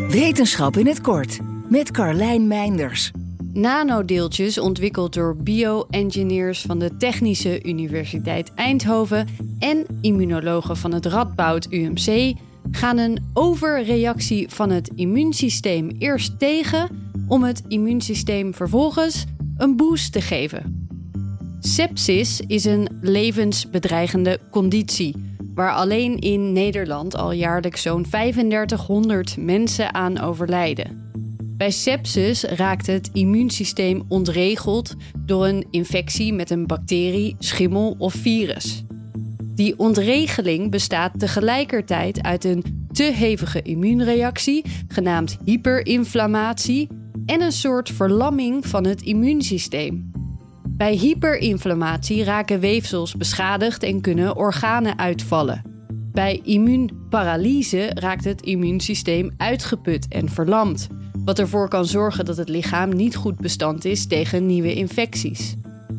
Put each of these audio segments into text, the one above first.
Wetenschap in het kort met Carlijn Meinders. Nanodeeltjes ontwikkeld door bio-engineers van de Technische Universiteit Eindhoven en immunologen van het Radboud UMC gaan een overreactie van het immuunsysteem eerst tegen om het immuunsysteem vervolgens een boost te geven. Sepsis is een levensbedreigende conditie waar alleen in Nederland al jaarlijks zo'n 3500 mensen aan overlijden. Bij sepsis raakt het immuunsysteem ontregeld door een infectie met een bacterie, schimmel of virus. Die ontregeling bestaat tegelijkertijd uit een te hevige immuunreactie, genaamd hyperinflammatie, en een soort verlamming van het immuunsysteem. Bij hyperinflammatie raken weefsels beschadigd en kunnen organen uitvallen. Bij immuunparalyse raakt het immuunsysteem uitgeput en verlamd, wat ervoor kan zorgen dat het lichaam niet goed bestand is tegen nieuwe infecties.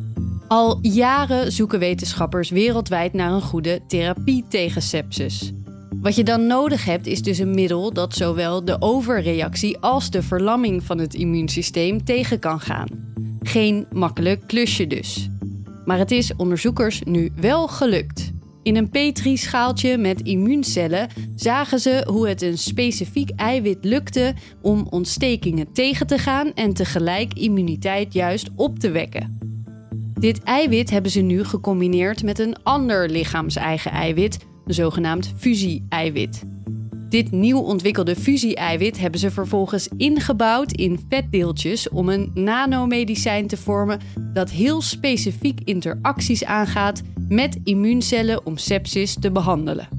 Al jaren zoeken wetenschappers wereldwijd naar een goede therapie tegen sepsis. Wat je dan nodig hebt is dus een middel dat zowel de overreactie als de verlamming van het immuunsysteem tegen kan gaan. Geen makkelijk klusje dus. Maar het is onderzoekers nu wel gelukt. In een Petri-schaaltje met immuuncellen zagen ze hoe het een specifiek eiwit lukte om ontstekingen tegen te gaan en tegelijk immuniteit juist op te wekken. Dit eiwit hebben ze nu gecombineerd met een ander lichaams-eigen eiwit, een zogenaamd fusie-eiwit. Dit nieuw ontwikkelde fusie-eiwit hebben ze vervolgens ingebouwd in vetdeeltjes om een nanomedicijn te vormen dat heel specifiek interacties aangaat met immuuncellen om sepsis te behandelen.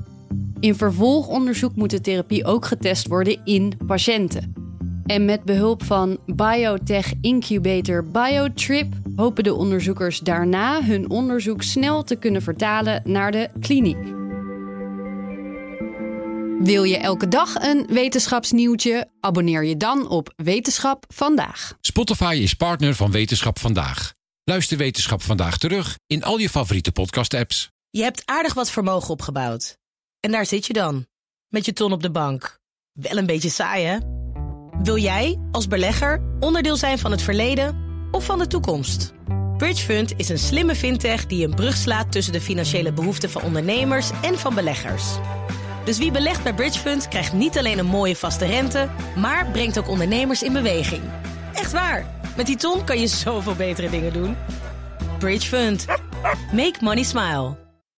In vervolgonderzoek moet de therapie ook getest worden in patiënten. En met behulp van biotech incubator Biotrip hopen de onderzoekers daarna hun onderzoek snel te kunnen vertalen naar de kliniek. Wil je elke dag een wetenschapsnieuwtje? Abonneer je dan op Wetenschap Vandaag. Spotify is partner van Wetenschap Vandaag. Luister Wetenschap Vandaag terug in al je favoriete podcast-apps. Je hebt aardig wat vermogen opgebouwd. En daar zit je dan, met je ton op de bank. Wel een beetje saai, hè? Wil jij, als belegger, onderdeel zijn van het verleden of van de toekomst? Bridgefund is een slimme fintech die een brug slaat tussen de financiële behoeften van ondernemers en van beleggers. Dus wie belegt bij Bridgefund krijgt niet alleen een mooie vaste rente, maar brengt ook ondernemers in beweging. Echt waar, met die ton kan je zoveel betere dingen doen. Bridgefund. Make money smile.